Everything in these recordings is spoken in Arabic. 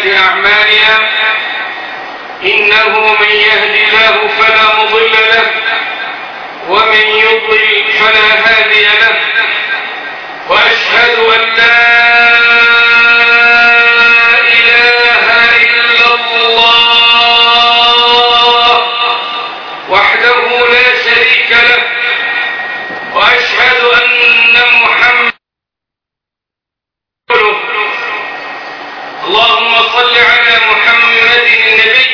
سيئات أعمالنا إنه من يهد الله فلا مضل له ومن يضلل فلا هادي له وأشهد أن لا إله إلا الله وحده لا شريك له وأشهد أن محمدا اللهم صل على محمد النبي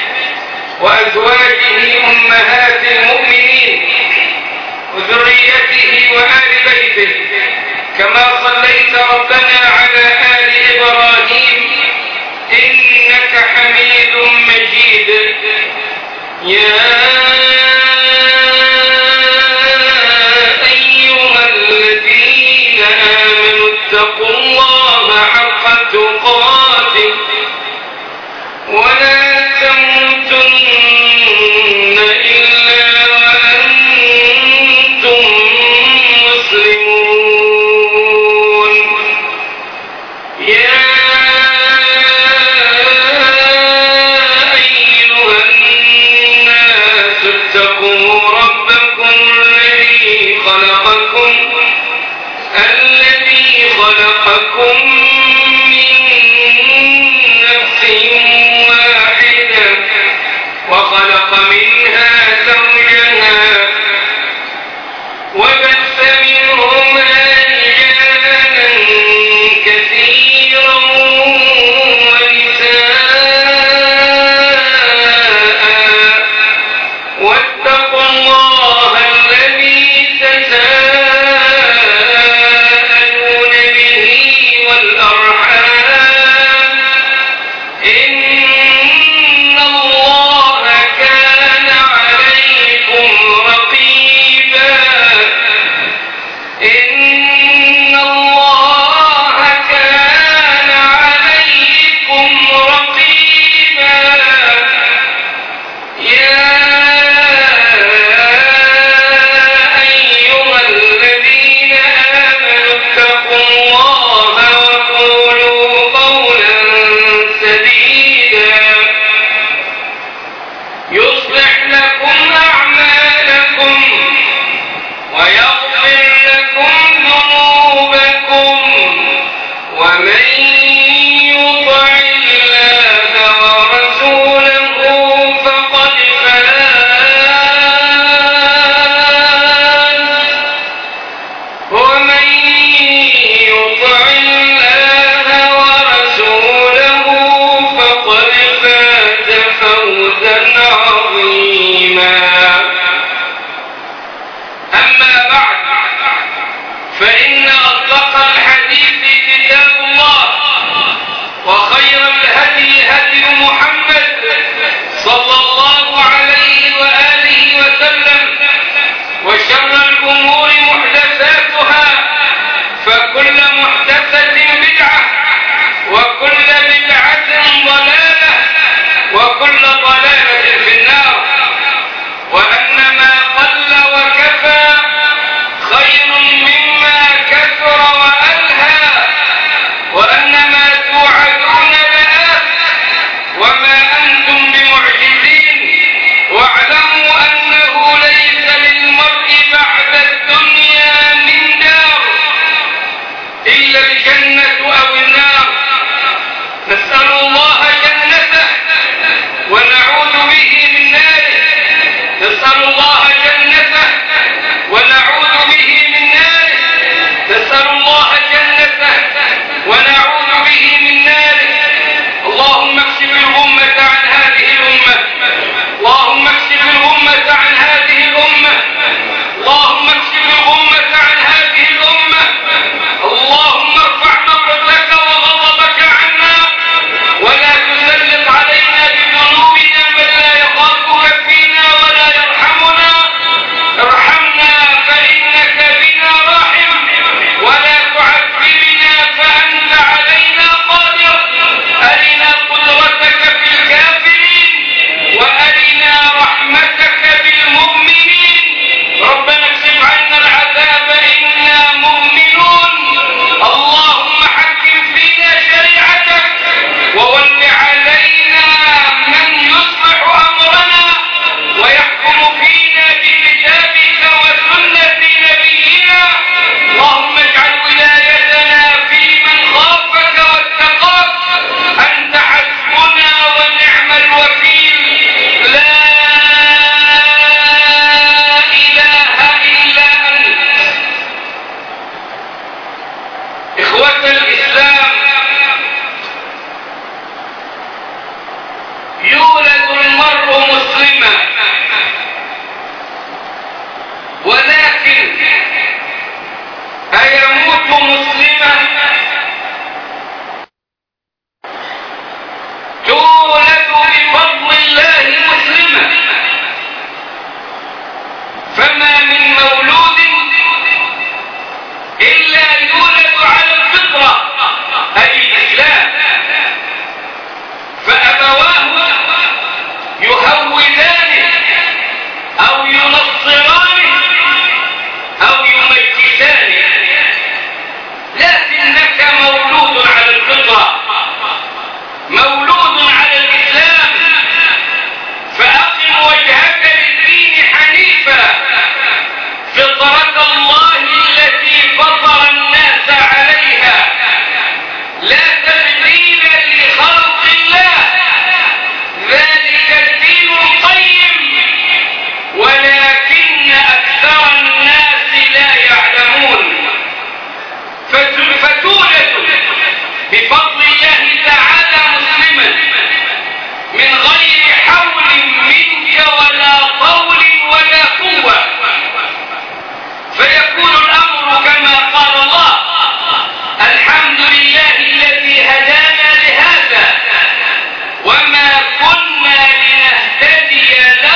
وأزواجه أمهات المؤمنين وذريته وآل بيته كما صليت ربنا على آل إبراهيم إنك حميد مجيد يا أيها الذين آمنوا اتقوا الله حق تقاته ولا تموتن إلا وأنتم مسلمون يا أيها الناس اتقوا ربكم الذي خلقكم من نفس واحدة وخلق منها زوجها وبث منهما رجالا كثيرا ونساء واتقوا الله الذي تساءلون به والأرحام إن الله كان عليكم رقيبا يا أيها الذين آمنوا اتقوا الله وقولوا قولا سديدا يصلح لكم أعمالكم ويغفر لكم ذنوبكم ومن يطع الله ورسوله فقد فاز فوزا عظيما. أما بعد فإن أصدق الحديث كتاب الله وخير الهدي هدي محمد صلى الله عليه وآله وسلم وشر الأمور محدثاتها فكل محدثة بدعة وكل بدعة ضلالة وكل ضلالة في النار وأن ما قل وكفى خير مما كثر وألهى وأن ما توعدون لآت وما أنتم بمعجزين واعلموا أنه ليس للمرء بعد الدنيا من دار إلا الجنة أو النار نسأل الله جنته ونعوذ به من ناره نسأل الله جنته ونعوذ به من ناره القيم ولكن أكثر الناس لا يعلمون. فتولد بفضل الله تعالى مسلما من غير حول منك ولا طول ولا قوة، فيكون الأمر كما قال الله: الحمد لله الذي هدانا لهذا وما كنا لنهتدي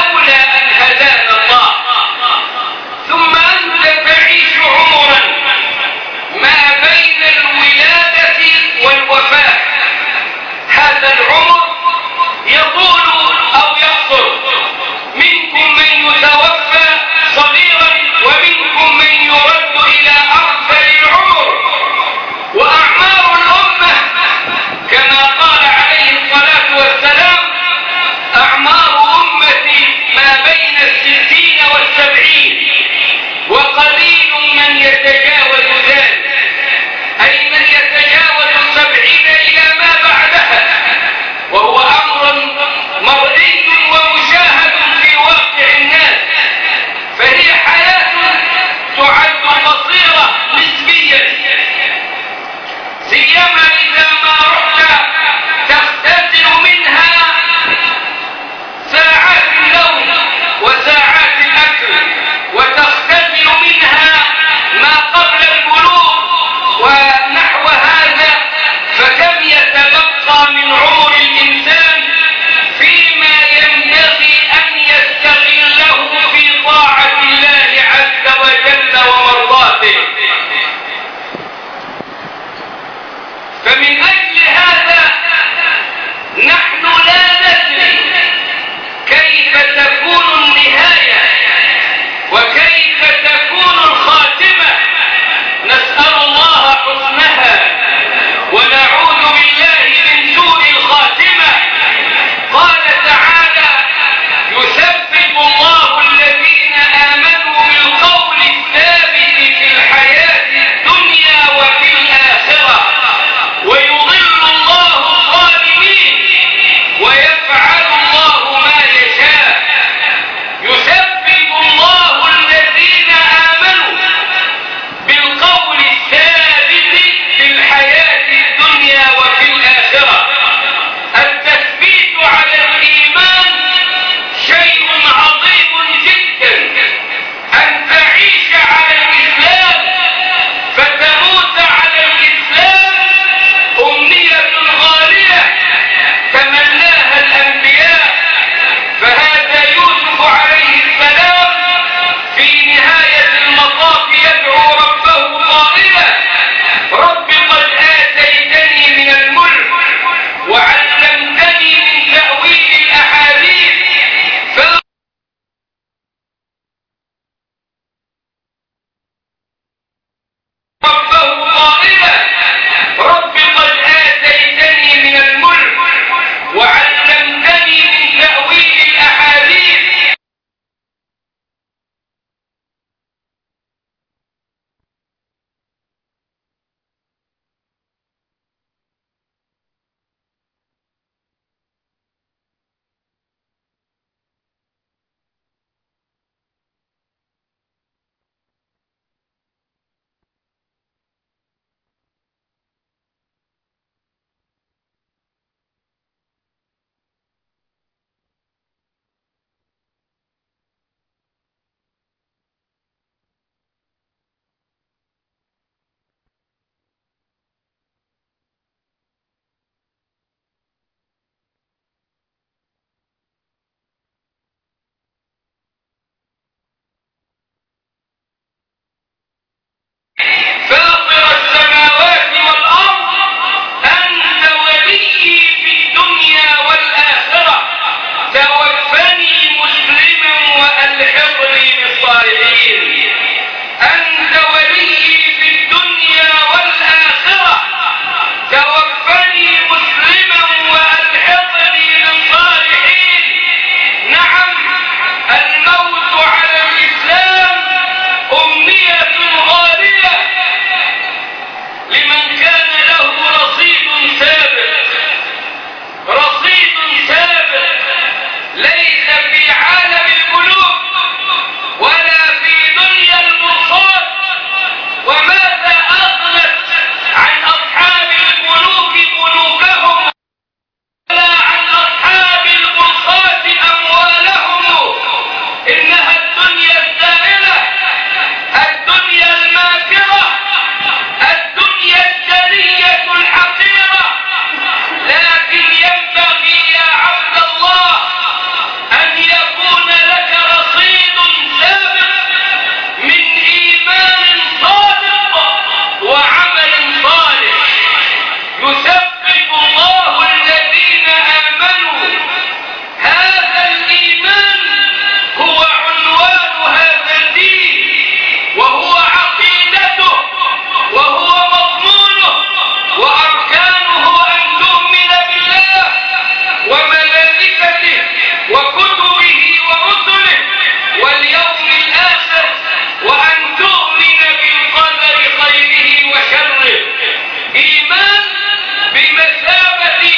ولكن ينبغي يا عبد الله أن يكون لك رصيد سابق من إيمان صادق وعمل صالح. يثبت الله الذين آمنوا. هذا الإيمان هو عنوان هذا الدين، وهو عقيدته، وهو مضمونه، وأركانه أن تؤمن بالله وملائكته وكتبه ورسله واليوم الآخر، وأن تؤمن بالقدر خيره وشره. إيمان بمثابة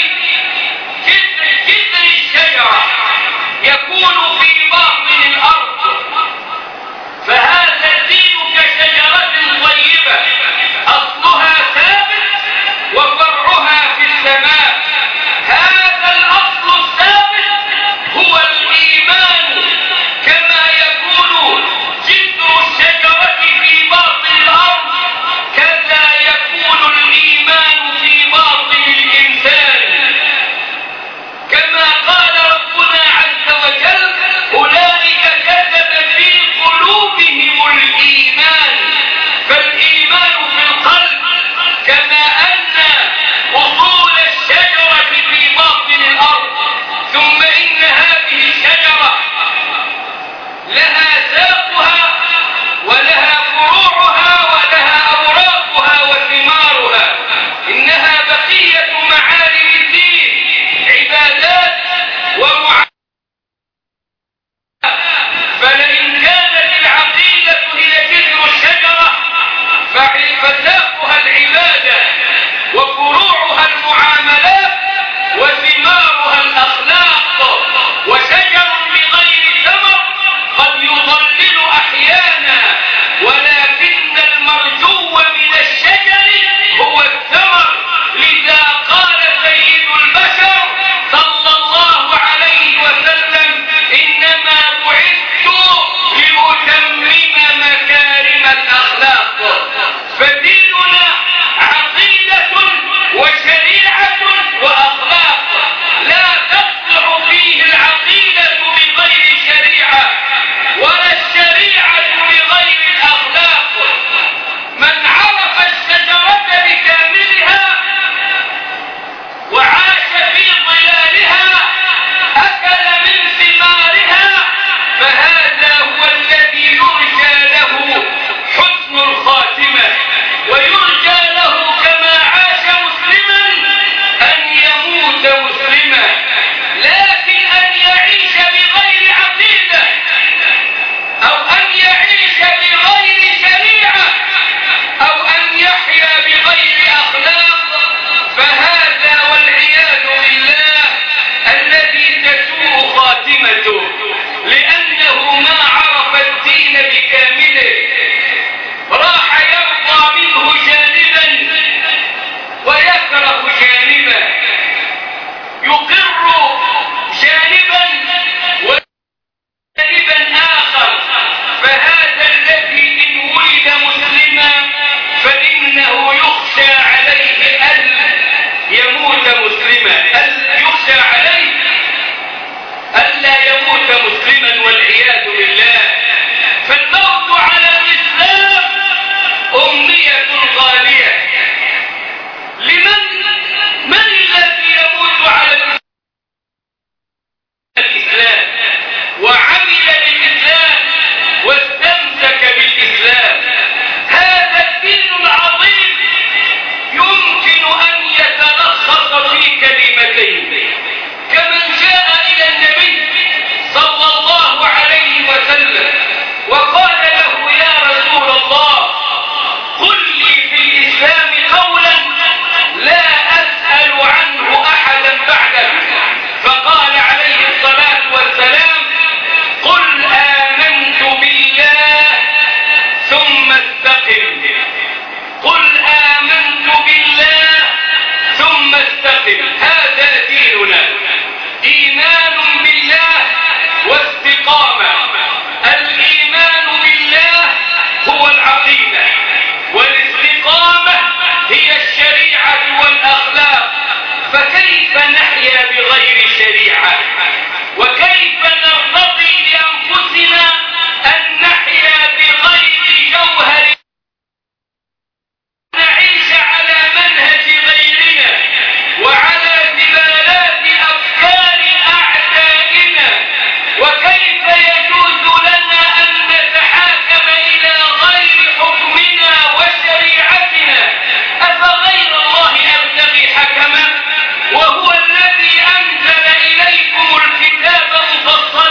جذر الشجرة يكون في باطن الأرض، فهذا الدين كشجرة طيبة أصلها ثابت وفرعها في السماء. هذا الأصل الثابت هو الإيمان، كما يكون جذر الشجرة في باطن الأرض كذا يكون الإيمان في باطن الإنسان. كما قال ربنا عز وجل: أولئك كتب في قلوبهم الإيمان. فالإيمان في القلب، كما أن أصول الشجرة في باطن الأرض، ثم إن هذه الشجرة لها ساقها ولها فروعها ولها أوراقها وثمارها. إنها بقية معالم الدين، عبادات ومعاملات. فلئن كانت العقيدة هي جذر الشجرة فساقها العبادة وفروعها المعاملات وثمارها الأخلاق. وشجر بغير ثمر قد يضلل أحيانا، ولكن المرجو من الشجر هو الثمر. لذا قال سيد البشر صلى الله عليه وسلم: إنما بعثت لأتمم مكارم الأخلاق. فديننا عقيدة وشريعة وأخلاق، لا تصلح فيه العقيدة بغير شريعة ولا الشريعة بغير الأخلاق. من عرف الشجرة بكاملها وعاش في ظلالها أكل من ثمارها، فهذا هو الذي يرجى له حسن الخاتمة، ويرجى له كما عاش مسلما أن يموت مسلما. لكن أن يعيش بغير عقيدة أو أن يعيش بغير شريعة أو أن يحيا بغير أخلاق، فهذا والعياذ بالله الذي تسوء خاتمته، لأنه ما عرف الدين بكامله، راح يرضى منه جانبا ويكره جانبا، يقر جانبا وجانبا آخر. فهذا الذي إن ولد مسلما فإنه يخشى عليه أن يموت مسلما، يخشى عليه ألا يموت مسلما والعياذ بالله. فالموت على الإسلام أمنية غالية. من الذي يموت على الإسلام وعمل بالإسلام واستمسك بالإسلام؟ هذا الدين العظيم يمكن أن يتلخص في كلمتين. كمن جاء إلى النبي صلى الله عليه وسلم وقال له: يا رسول الله، قل لي في الإسلام قولا لا أسأل عنه أحدا بعدك. فقال عليه الصلاة والسلام: قل آمنت بالله ثم استقم. قل آمنت بالله ثم استقم. هذا ديننا، إيمان بالله واستقامة. الإيمان بالله هو العقيدة، والاستقامة هي الشريعة والأخلاق. فكيف نحيا بغير شريعة؟ وكيف نرتضي لأنفسنا أن نحيا بغير جوهر، نعيش على منهج غيرنا وعلى زلالات أفكار أعدائنا؟ وكيف يجوز لنا أن نتحاكم إلى غير حكمنا وشريعتنا؟ أفغير الله أبتغي حكما وهو الذي أنزل إليكم الكتاب مفصلا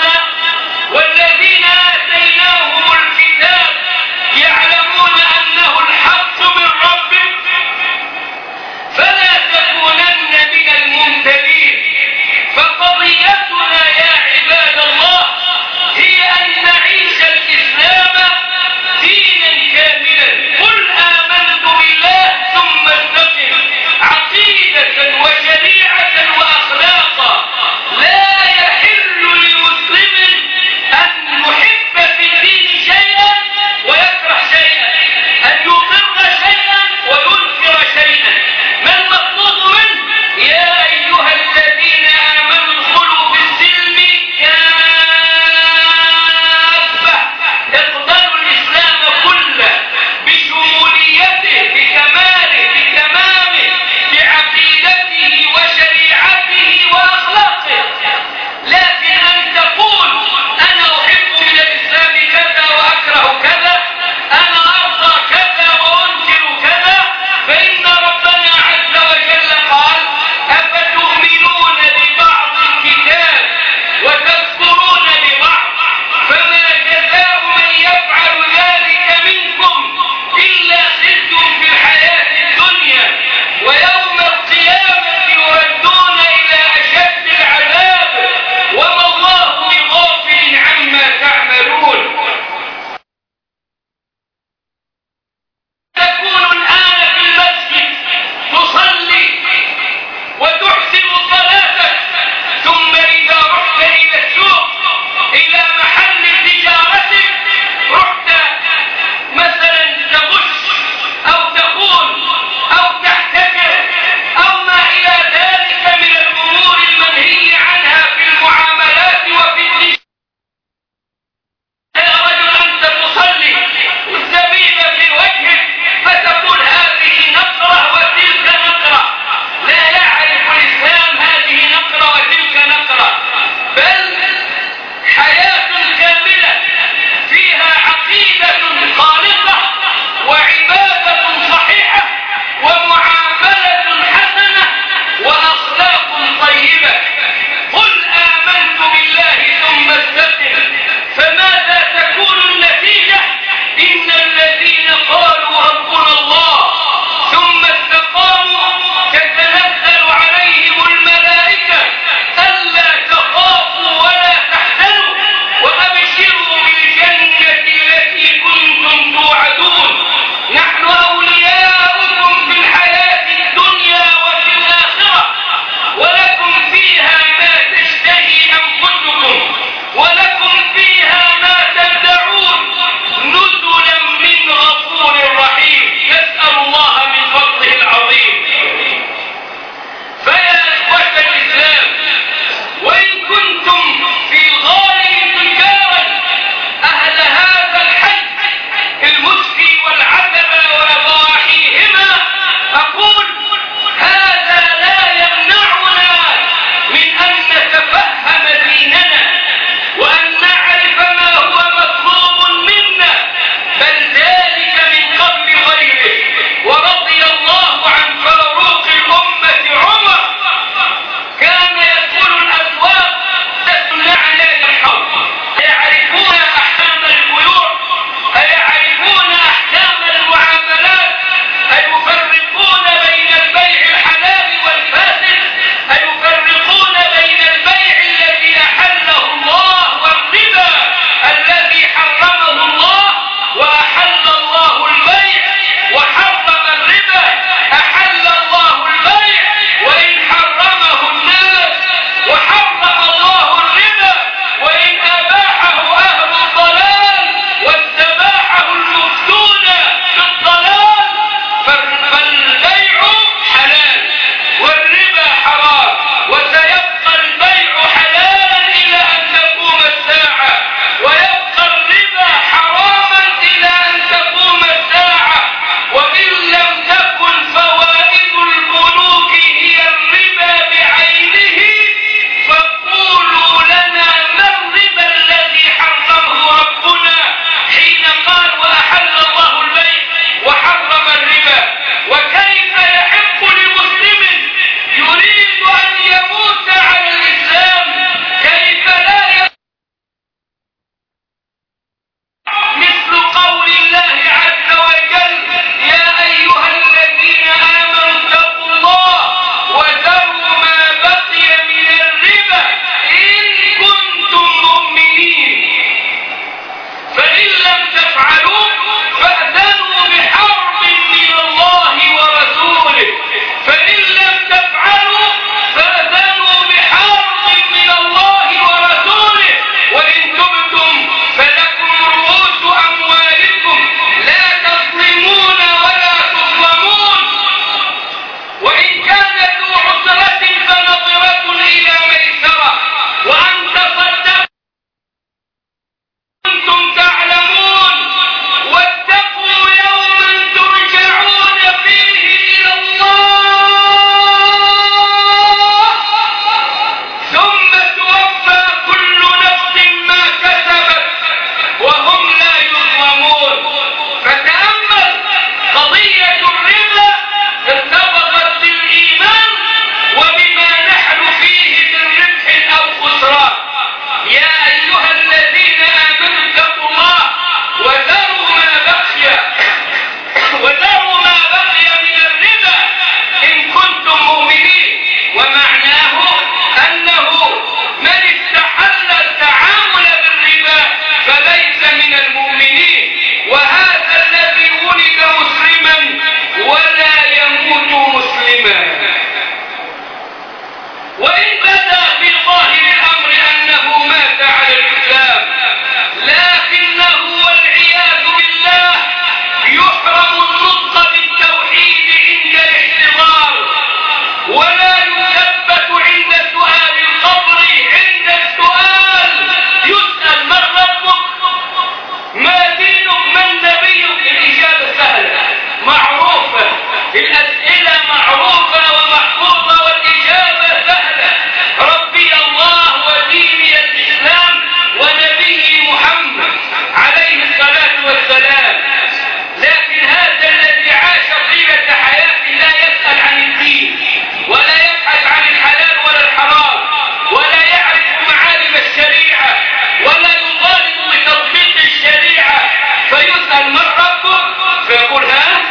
وإن بدا في ظاهر الأمر أنه مات على الإسلام، لكنه والعياذ بالله يحرم النطق بالتوحيد عند الاحتضار، ولا يثبت عند سؤال القبر. عند السؤال يسأل من ربك، ما دينك، من نبيك، الإجابة سهلة معروفة، الأسئلة معروفة ومحفوظة والإجابة سهلة، ربي الله وديني الإسلام ونبي محمد عليه الصلاة والسلام. لكن هذا الذي عاش طيلة حياته لا يسأل عن الدين، ولا يبحث عن الحلال ولا الحرام، ولا يعرف معالم الشريعة، ولا يطالب بتطبيق الشريعة، فيسأل من ربك فيقول ها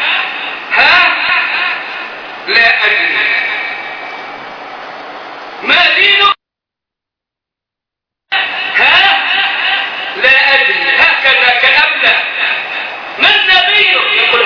لا أدري. ما دينك؟ لا أدري. هكذا كالأبلة. من نبيك؟ يقول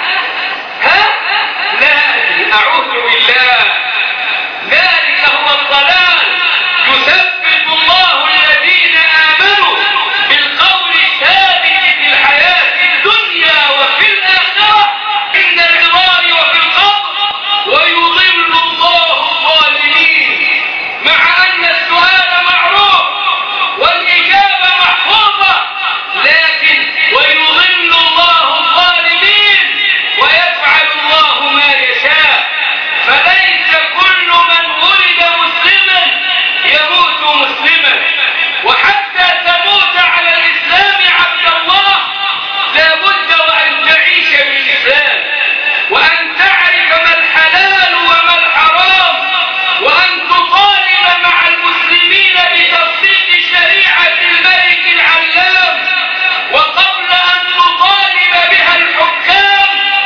لا أدري. أعوذ بالله. ذلك هو الضلال. يثبت الله الذين آمنوا بالقول الثابت في الحياة الدنيا وفي الآخرة عند العظام وفي القبر، ويضل الله الظالمين. مع أن السؤال معروف والإجابة محفوظة، لكن ويضل الله الظالمين ويفعل الله ما يشاء. فليس كل من ولد مسلما يموت مسلما، وحتى تموت على الإسلام عبد الله لا بد وأن تعيش بالإسلام، وأن تعرف ما الحلال وما الحرام، وأن تطالب مع المسلمين بتصديق شريعة الملك العلام. وقبل أن نطالب بها الحكام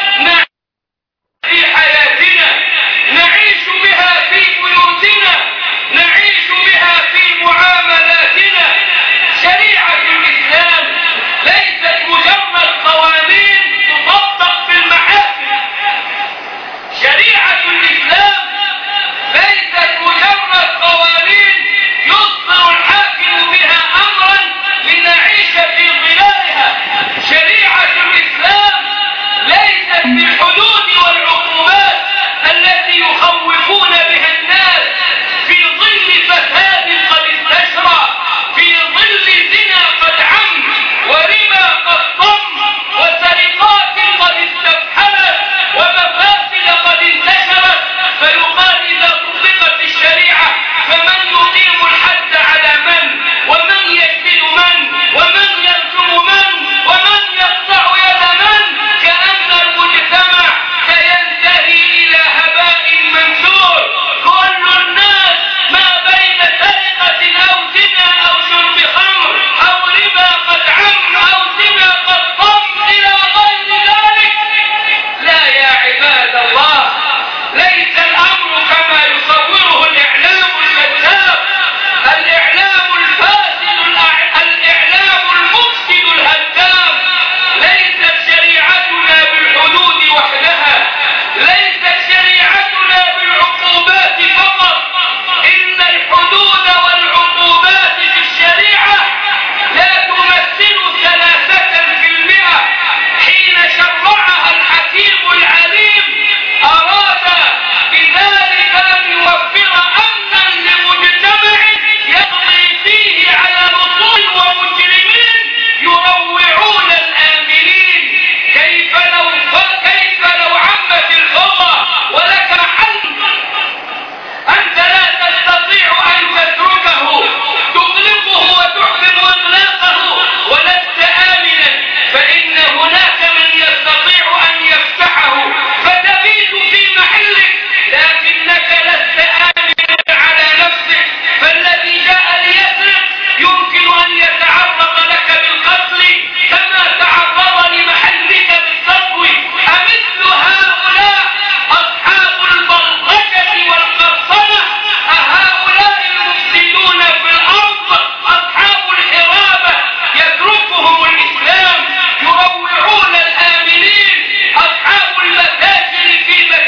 في حياتنا، نعيش بها في بيوتنا، نعيش بها في معاملاتنا. شريعة الإسلام ليست مجرد قوانين تطبق في المحاكم. شريعة الإسلام ليست مجرد قوانين يصدر الحاكم بها أمرا لنعيش في ظلالها. شريعة الإسلام ليست بالحدود والعقوبات التي يخوفون بها الناس في ظل فساد قد انتشر، في ظل زنا قد عم، وربا قد ضم، وسرقات قد استفحلت، ومفاسد قد انتشرت. فيقال إذا طبقت الشريعة فمن يقيم الحد على من، ومن يجلد من، ومن يرجم من، ومن يقطع يد من، كأن المجتمع سينتهي إلى هباء منثور. كل الناس ما بين سرقة أو زنا أو شرب خمر أو ربا قد عم أو زنا قد ضم إلى غير ذلك. لا يا عباد الله، ليس الأمر كما يصوره الإعلام الكذاب، الإعلام الفاسد، الإعلام المفسد الهدام. ليست شريعتنا بالحدود وحدها، ليست شريعتنا بالعقوبات فقط. إن الحدود والعقوبات في الشريعة لا تمثل 3%. حين شرعها الحكيم العليم أراد بذلك أن يوفر أمنا لمجتمع يقضي فيه على لصوص ومجرمين يروعون الآمنين. كيف لو عمت الحرة ولك محل، أنت لا تستطيع أن تتركه، تغلقه وتحكم إغلاقه ولست آمنا، فإن هناك من يستطيع أن يفتحه فتبيت في محلك، لكنك لست آمنا على نفسك. فالذي جاء ليسرق يمكن أن يتعرض لك بالقتل كما تعرض لمحلك بالسطو. أمثل هؤلاء أصحاب البلطجة والقرصنة، أهؤلاء المفسدون في الأرض، أصحاب الحرابة، يتركهم الإسلام، يروعون الآمنين، أصحاب المتاجر في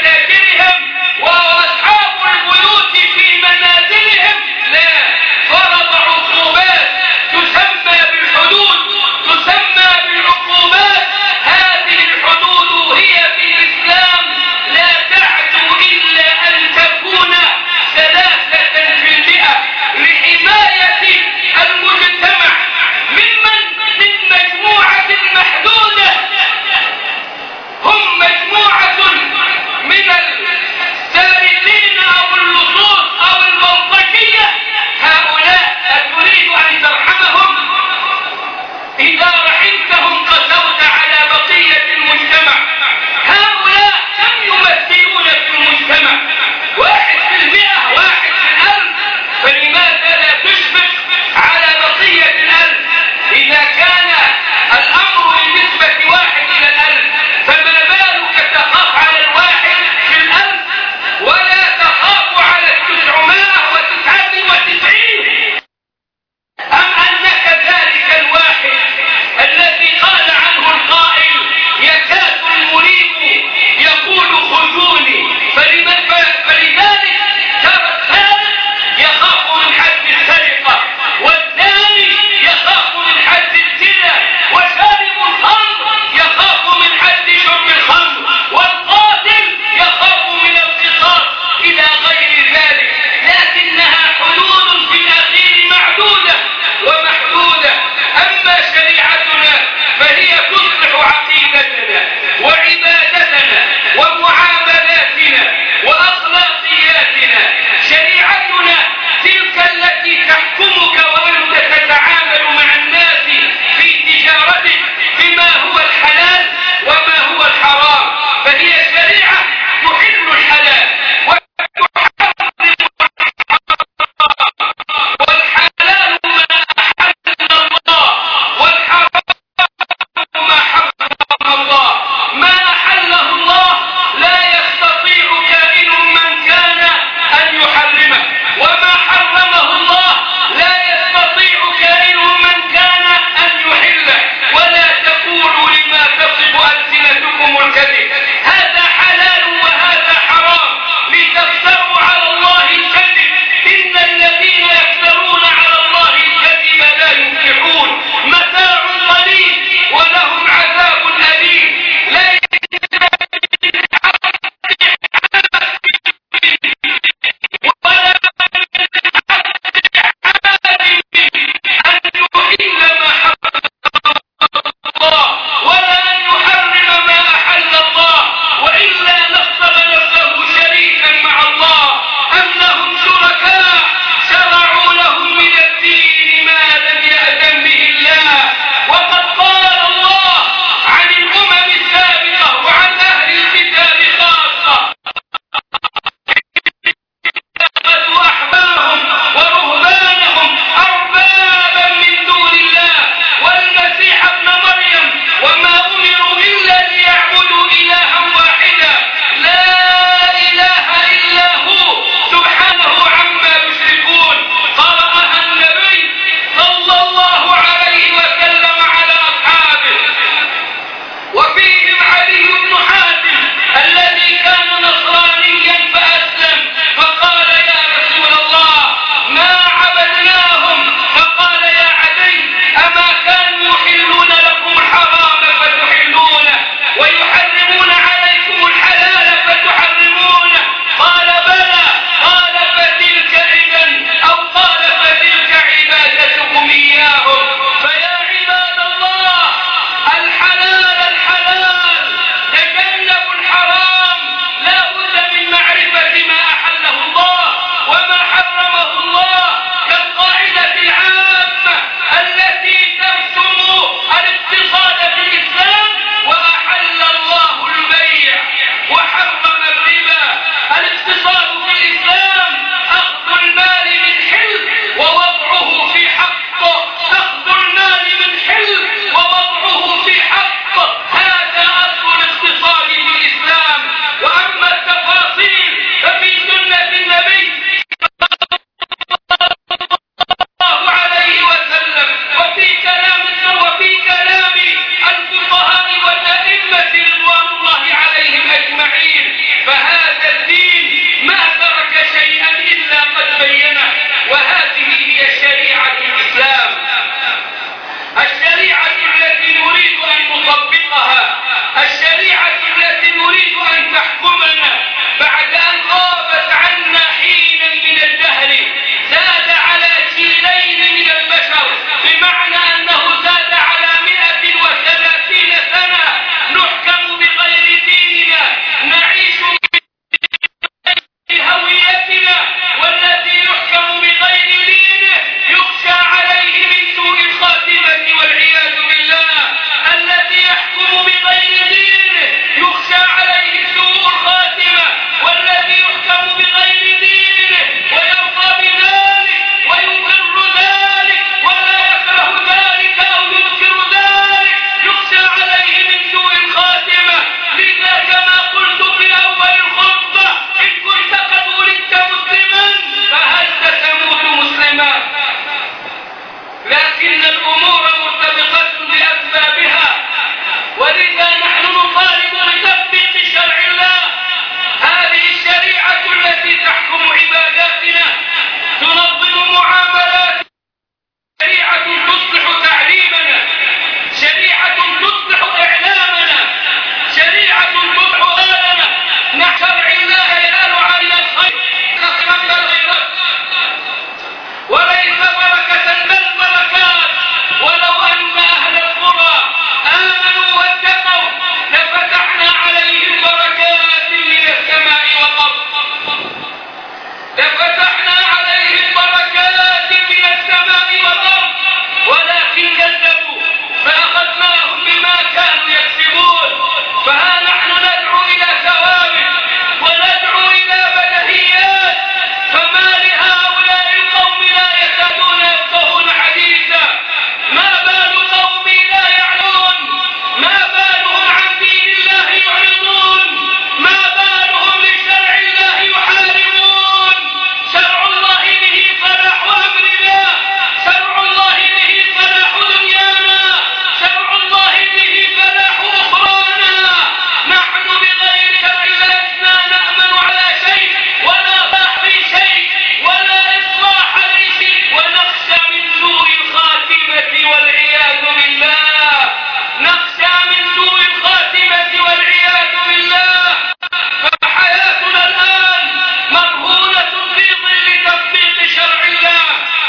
ونخشى من سوء الخاتمة والعياذ بالله، نخشى من سوء الخاتمة والعياذ بالله. فحياتنا الآن مرهونة في ظل تطبيق شرع الله،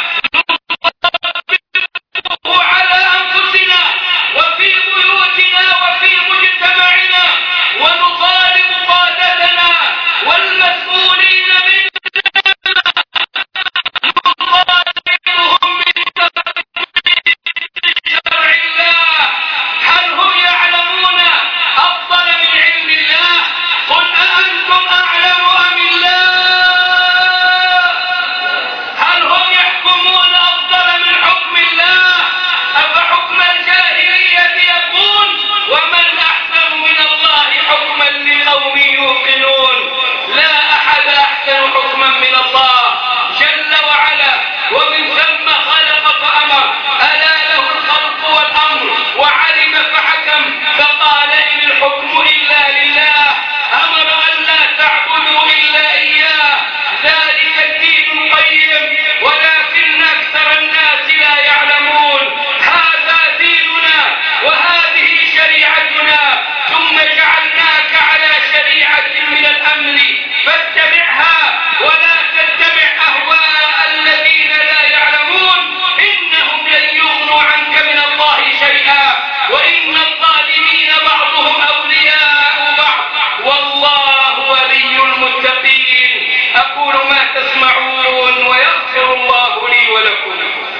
نطبقه على أنفسنا وفي بيوتنا وفي مجتمعنا، ونطالب قادتنا والمسؤولين منا نطالبهم بتطبيق شرع الله. هل هم يعلمون أفضل من علم الله؟ قل أأنتم أعلم أم الله؟ هل هم يحكمون أفضل من حكم الله؟ أفحكم الجاهلية يبغون ومن أحسن من الله حكما لقوم يوقنون؟ لا أحد أحسن حكما من الله جل وعلا، ومن ثم خلق فأمر، ألا له الخلق والأمر، وعلم فحكم، فقال إن الحكم إلا لله، أمر أن لا تعبدوا إلا إياه، ذلك الدين القيم ولكن أكثر الناس لا يعلمون. هذا ديننا وهذه شريعتنا، ثم جعلناك على شريعة من الأمر فاتبعها ولا تتبع أهواء الذين لا يعلمون، إنهم لن يغنوا عنك من الله شيئا، وإن الظالمين بعضهم أولياء بعض، والله ولي المتقين. أقول ما تسمعون ويغفر الله لي ولكم.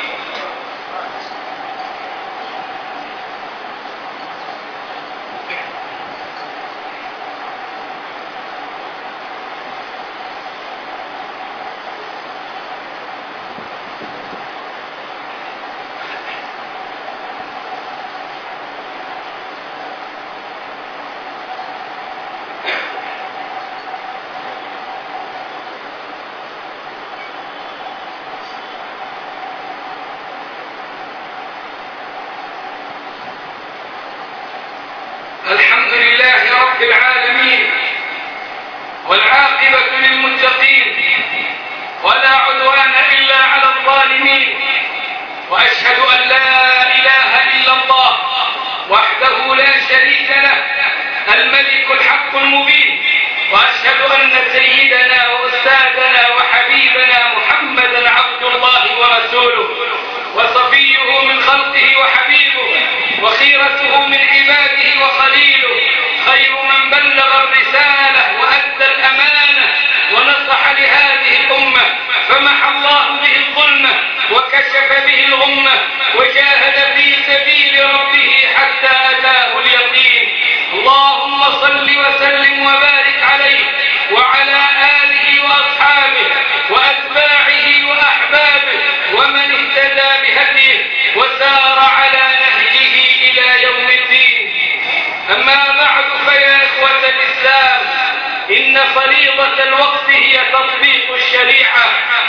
الحمد لله رب العالمين، والعاقبة للمتقين، ولا عدوان إلا على الظالمين، وأشهد أن لا إله إلا الله وحده لا شريك له الملك الحق المبين، وأشهد أن سيدنا وأستاذنا وحبيبنا محمدا عبد الله ورسوله، وصفيه من خلقه وحبيبه، وخيرته من عباده وخليله، خير من بلغ الرسالة وأدى الأمانة ونصح لهذه الأمة، فمحى الله به الظلمة وكشف به الغمة، وجاهد في سبيل ربه حتى أتاه اليقين. اللهم صل وسلم وبارك عليه وعلى آله وأصحابه وأتباعه وأحبابه ومن اهتدى بهديه وسار على نهجه إلى يوم الدين. أما بعد، فيا إخوة الإسلام، إن فريضة الوقت هي تطبيق الشريعة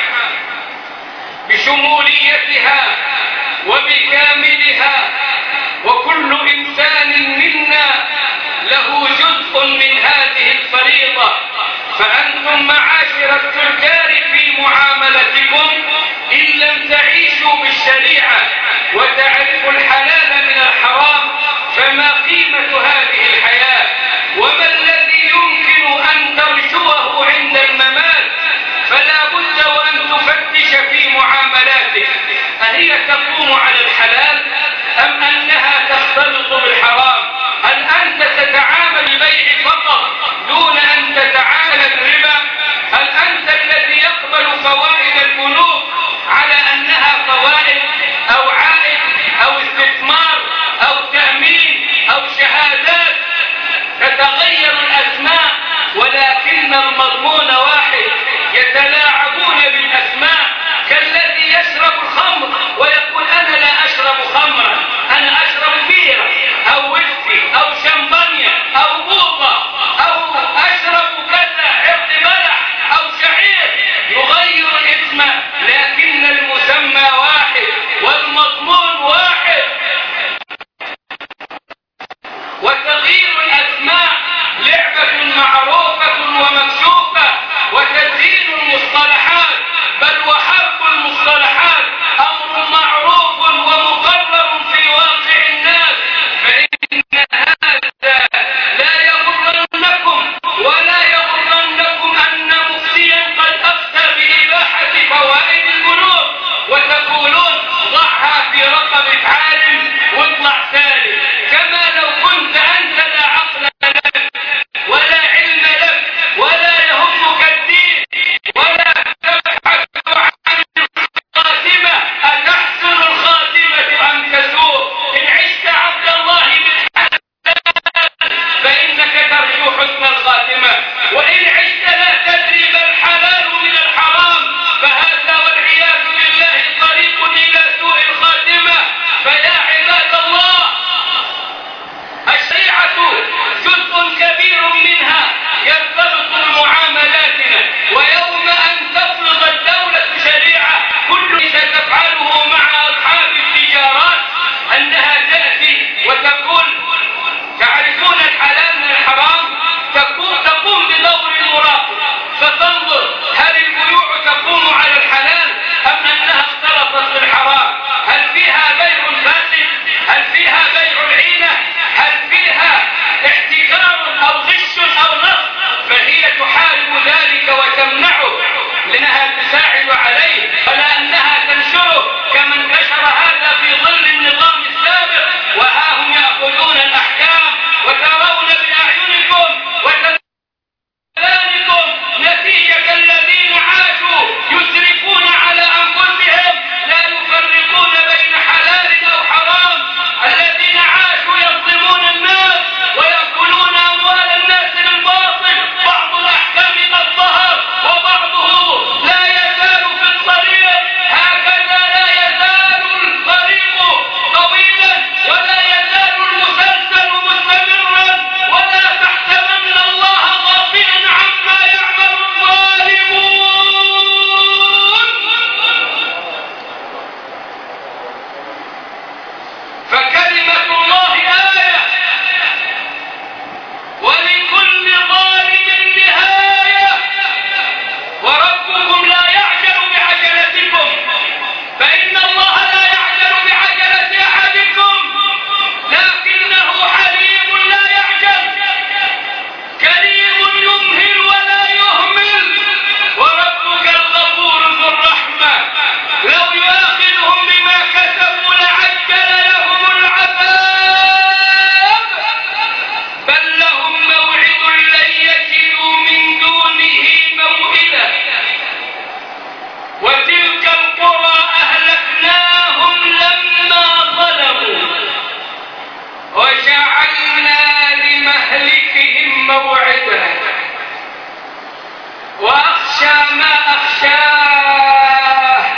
بشموليتها وبكاملها، وكل إنسان منا له جزء من هذه الفريضة. فأنتم معاشر التجار في معاملتكم إن لم تعيشوا بالشريعة وتعرفوا الحلال من الحرام، فما قيمة هذه الحياة؟ وما الذي يمكن أن ترجوه عند الممات؟ فلا بد وأن تفتش في معاملاتك، أهي تقوم على الحلال أم أنها تختلط بالحرام؟ هل أنت تتعامل البيع فقط دون أن تتعامل الربا؟ هل أنت الذي يقبل فوائد البنوك على أنها فوائد أو عائد أو استثمار أو تأمين أو شهادات؟ تتغير الأسماء ولكن المضمون واحد. يتلاعبون بالأسماء، كالذي يشرب الخمر ويقول أنا لا أشرب خمرا، أنا أشرب بيرة أو ويسكي أو شمبانيا أو بوطة أو أشرب كذا عرض بلح أو شعير. يغير الاسم لكن المسمى واحد والمضمون واحد. وتغيير الأسماء لعبة معروفة ومكشوفة، وتزيين المصطلحات، بل وحرب المصطلحات وتقولون ضعها في رقبة عالم واطلع سالم، كما لو كنت أنت لا عقل لك ولا علم لك ولا يهمك الدين ولا تبحث عن الخاتمة. أتحسن الخاتمة أم تسوء؟ إن عشت عبد الله بالحلال فإنك ترجو حسن الخاتمة، وإن عشت لا تدري ما الحلال من الحرام فهذا والعياذ بالله طريق إلى سوء الخاتمة. فيا عباد الله، الشريعة جزء كبير منها يرتبط بمعاملاتنا، ويوم أن تفرض الدولة شريعة كل ستفعله مع أصحاب التجارات أنها تأتي وتقول تعرفون الحلال من الحرام، تقوم بدور المراقب فتنظر هل البيوع تقوم على الحلال أم أنها اختلطت بالحرام، هل فيها بيع فاسد، هل فيها بيع العينة، هل فيها احتكار أو غش أو نصب، فهي تحارب ذلك وتمنعه لأنها تساعد عليه فلا أنها تنشره كما انتشر هذا في ظل النظام السابق. وها هم يأخذون الأحكام وترون بأعينكم وتذلكم نتيجة الذين عاشوا يسرفون على أنفسهم لا يفرقون بين حلال أو حرام، الذين عاشوا يظلمون الناس ويأكلون أموال الناس بالباطل. بعض الأحكام قد ظهر وبعضه لا يزال في الطريق، هكذا لا يزال الطريق طويلا ولا يزال المسلسل مستمرا، ولا تحسبن الله غافلا عما يعمل الظالمون. فكلمة الله آية ولكل ظالم نهاية، وربكم لا يعجل بعجلتكم فإن الله لا يعجل بعجلة أحدكم لكنه حليم لا يعجل، كريم يمهل ولا يهمل، وربك الغفور ذو الرحمة لو يؤاخذهم بما كسبوا لعجل لهم العذاب بل لهم موعد لن يجدوا من دونه موئلا، وتلك القرى أهلكناهم لما ظلموا وجعلنا لمهلكهم موعدا. وأخشى ما أخشاه،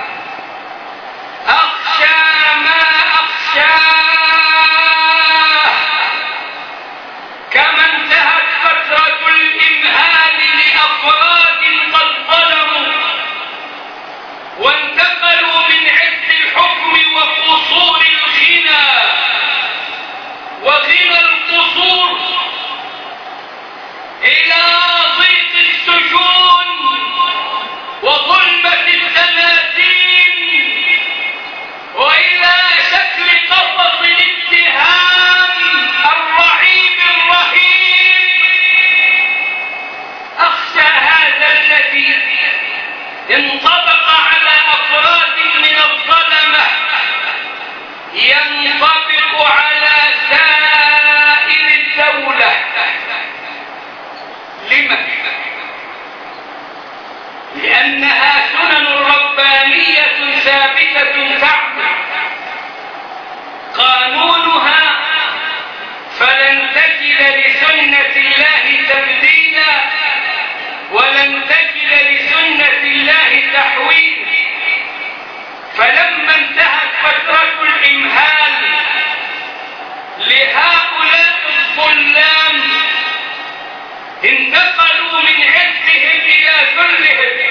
أخشى ما أخشاه، كما انتهت فترة الإمهال لأفراد قد ظلموا وانتقلوا من عز الحكم وقصور الغنى وغنى القصور إلى ضيق السجون وظلمة التماثيل وإلى شكل قفص الاتهام الرعيب الرهيب. أخشى هذا الذي انطبق على أفراد من الظلمة ينطبق على سائر الدولة. لما؟ لأنها سنن ربانية ثابتة تعمل قانونها، فلن تجد لسنة الله تبديلا ولن تجد لسنة الله تحويلا. فلما انتهت فترة الإمهال لهؤلاء الظلام انتقلوا من عزهم إلى ذلهم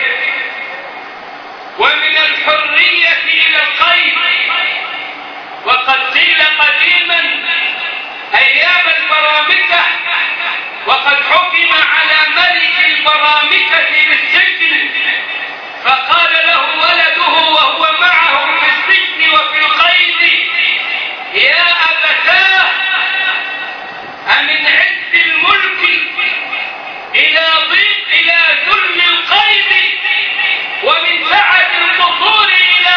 ومن الحرية إلى القيد. وقد قيل قديما أيام البرامكة وقد حكم على ملك البرامكة بالسجن، فقال له ولده وهو معه في السجن وفي القيد: يا أبتاه، أمن عز الملك إلى ضيق إلى ذل القيد ومن سعة القصور إلى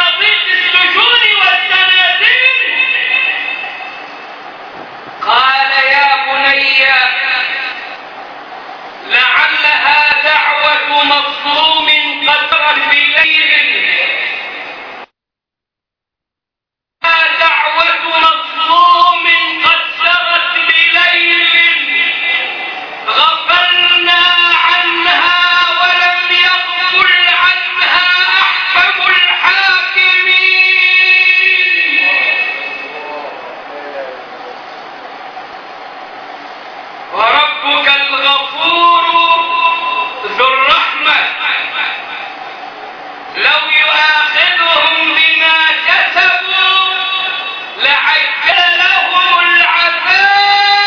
يؤاخذهم بما كسبوا لعجل لهم العذاب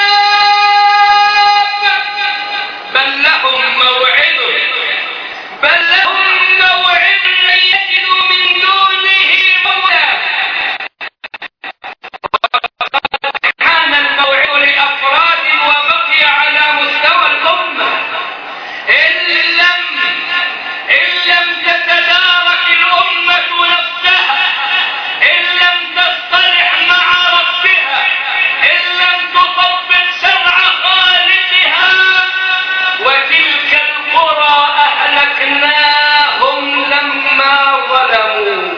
بل لهم موعد لن يجدوا من دونه مولا. كان الموعد لأفراد وبقي على مستوى الأمة. إن لم تتدارك الأمة نفسها، إن لم تصطلح مع ربها، إن لم تطبق شرع خالقها، وتلك القرى أهلكناهم لما ظلموا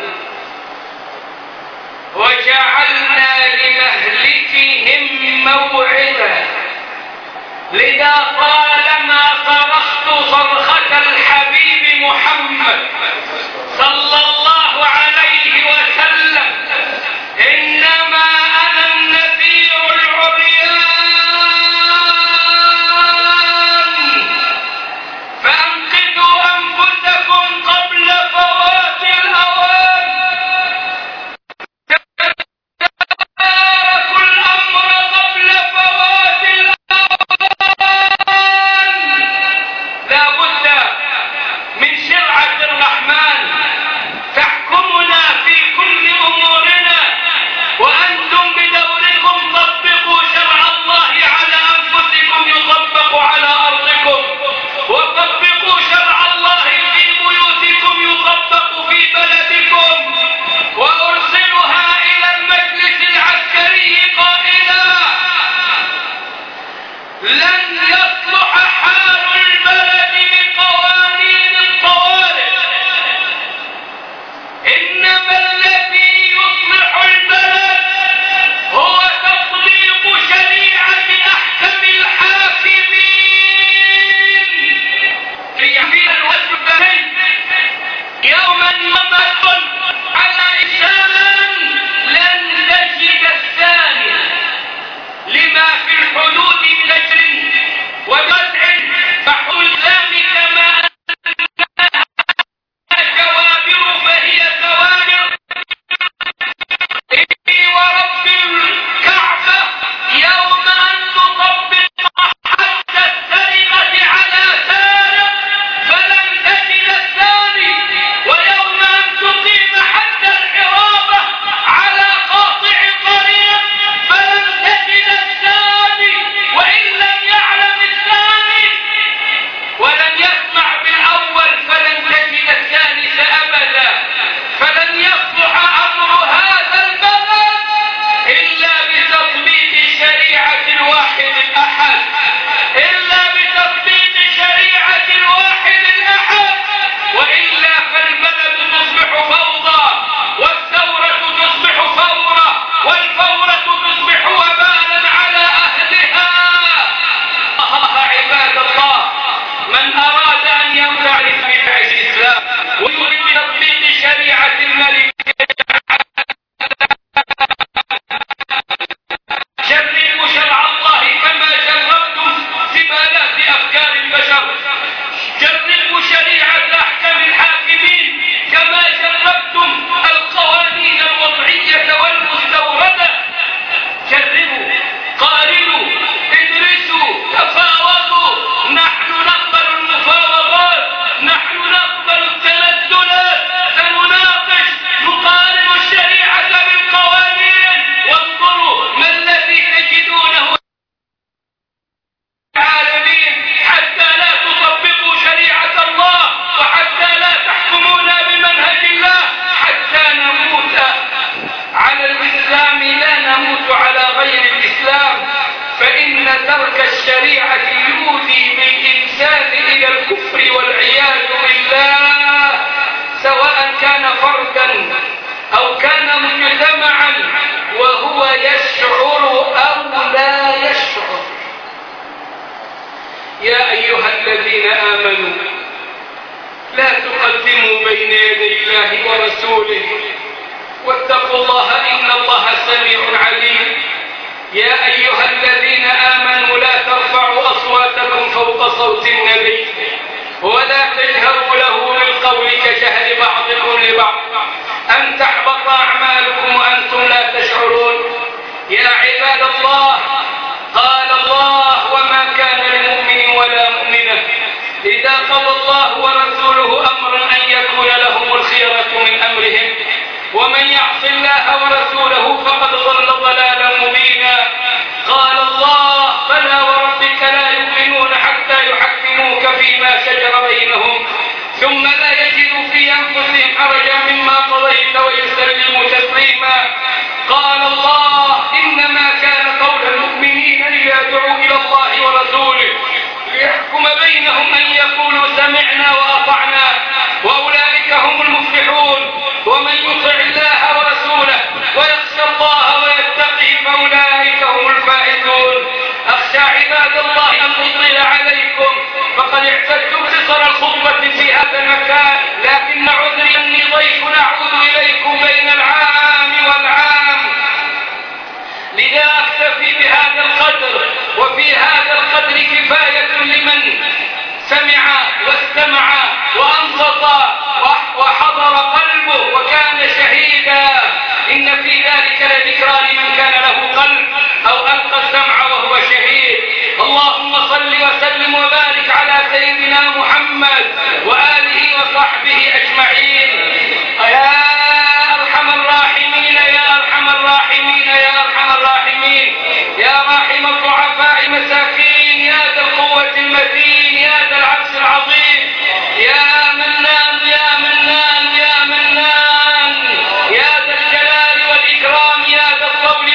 وجعلنا لمهلكهم موعدا. لذا طالما صرخت صرخة الحبيب محمد صلى الله عليه وسلم إنما أنا النذير العريان فأنقذوا أنفسكم قبل فوات الأوان. تداركوا الأمر قبل فوات الأوان. لا بد من شرعة الرحمن تحكمنا في كل أمورنا، وأنتم بدوركم طبقوا شرع الله على أنفسكم يطبق على أرضكم، وطبقوا شرع الله في بيوتكم يطبق في بلدكم. وأرسلها إلى المجلس العسكري قائلا لن يصلح حال البلد بقوانين الطوارئ، إنما الذي يصلح البلد هو تطبيق شريعة أحكم الحاكمين. في الوسبين يوما يمر على إنسان لن تجد الثاني لما في الحدود من أجر وردع فحكم الإسلام كما أنها جوابر فهي ثوابر. إني ورب الكعبة يوم أن تطبق حتى السرقة على سارق فلن تجد الثاني، ويوم أن تقيم حتى الحرابة على قاطع الطريق فلن تجد الثاني، وإن لم يعلم الثاني ولن يسمع بالأول فلن تجد الثالث أبدا. فلن يصلح أمر هذا البلد إلا بتطبيق شريعة الواحد الأحد، إلا بتطبيق شريعة الواحد الأحد، وإلا فالبلد تصبح فوضى، والثورة تصبح ثورة، والفورة تصبح وبالا على أهلها. عباد الله، من أراد أن يمنع الإسلام ويريد بتطبيق شريعة الملك جربوا شرع الله كما جربتم زبالات أفكار البشر، جربوا شريعة أحكم الحاكمين كما جربتم القوانين الوضعية والمستوردة. جربوا، قارنوا، ادرسوا، تفاوضوا. نحن نقبل المفاوضات، نحن نقبل التنزلات، سنناقش، نقارن الشريعة بالقوانين. وانظروا ما الذي تجدونه العالمين حتى لا تطبقوا شريعة الله، وحتى لا تحكمون بمنهج الله، حتى نموت على الإسلام لا نموت على غير الإسلام. فإن ترك الشريعة يؤدي بالإنسان إلى الكفر والعياذ بالله، سواء كان فردا أو كان مجتمعا، وهو يشعر أو لا يشعر. يا أيها الذين آمنوا لا تقدموا بين يدي الله ورسوله واتقوا الله إن الله سميع عليم. يا أيها الذين آمنوا لا ترفعوا أصواتكم فوق صوت النبي ولا تجهروا له بالقول كجهر بعضكم لبعض أن تحبط أعمالكم وأنتم لا تشعرون. يا عباد الله، قال الله: وما كان لمؤمن ولا مؤمنة إذا قضى الله ورسوله أمرا أن يكون لهم الخيرة من أمرهم ومن يعص الله ورسوله فقد ضل ضلالا مبينا. قال الله: فلا وربك لا يؤمنون حتى يحكموك فيما شجر بينهم ثم لا يجدوا في أنفسهم حرجا مما قضيت ويسلموا تسليما. قال الله: إنما كان قول المؤمنين إذا دعوا إلى الله ورسوله ليحكم بينهم أن يقولوا سمعنا وأطعنا وأولئك هم المفلحون. ومن يطع الله ورسوله ويخشى الله ويتقه فأولئك هم الفائزون. أخشى عباد الله أن أطيل عليكم فقد اعتدت قصر الخطبة في هذا المكان، لكن عذري أني ضيف أعود إليكم بين العام والعام، لذا أكتفي بهذا القدر. وفي هذا القدر كفاية لمن سمع واستمع وأنصت وحضر قلبه وكان شهيدا. إن في ذلك لذكرى لمن كان له قلب أو ألقى السمع وهو شهيد. اللهم صل وسلم وبارك على سيدنا محمد وآله وصحبه أجمعين. يا أرحم الراحمين يا أرحم الراحمين يا أرحم الراحمين، يا راحم الضعفاء مساكين، يا ذا القوة المتين، يا ذا العرش العظيم، يا منان يا منان يا منان، يا ذا الجلال والإكرام، يا ذا الطول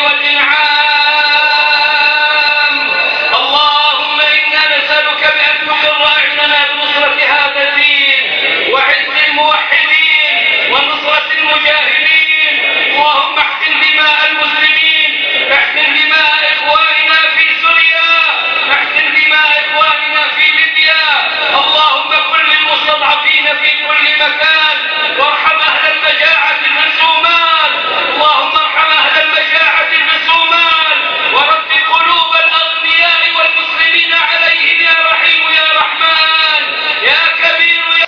والإنعام. اللهم إنا نسألك بأن تقر أعيننا بنصرة هذا الدين وعز الموحدين ونصرة المجاهدين. اللهم احقن دماء المسلمين، احقن دماء إخواننا في سوريا، احقن دماء إخواننا في ليبيا. اللهم كن للمستضعفين في كل مكان، وارحم أهل المجاعة في الصومال. اللهم ارحم أهل المجاعة في الصومال ورد قلوب الأغنياء والمسلمين عليهم يا رحيم يا رحمن يا كبير يا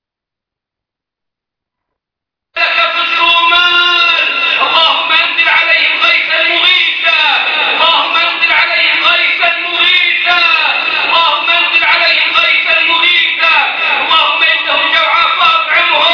لك في الصومال. اللهم انزل عليهم غيثا مغيثا، اللهم انزل عليهم غيثا مغيثا، اللهم انزل عليهم غيثا مغيثا. اللهم انهم جوعى فاطعمهم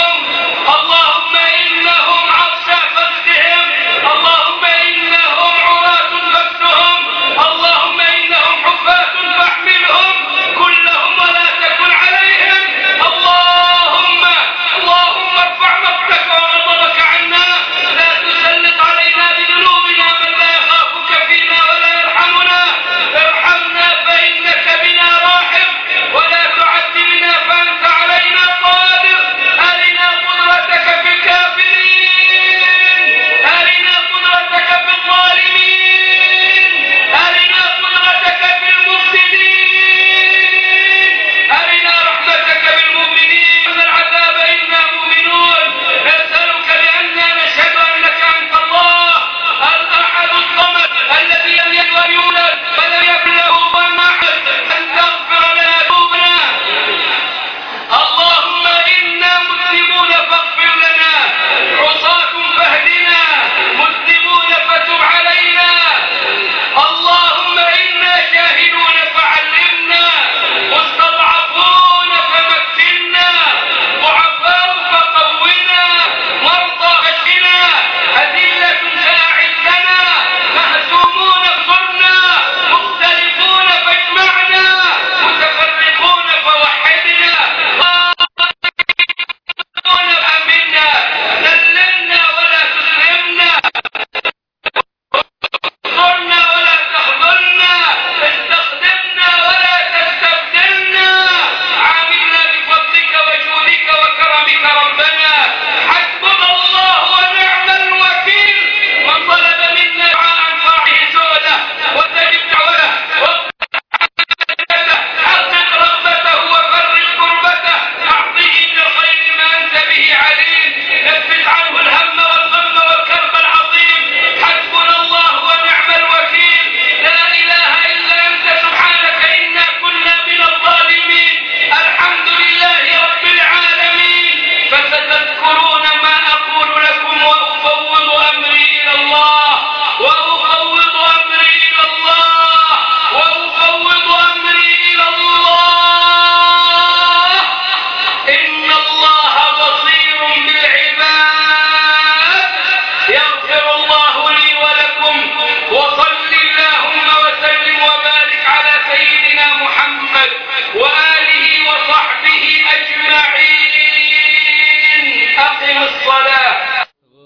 وآله وصحبه أجمعين. أقم الصلاة.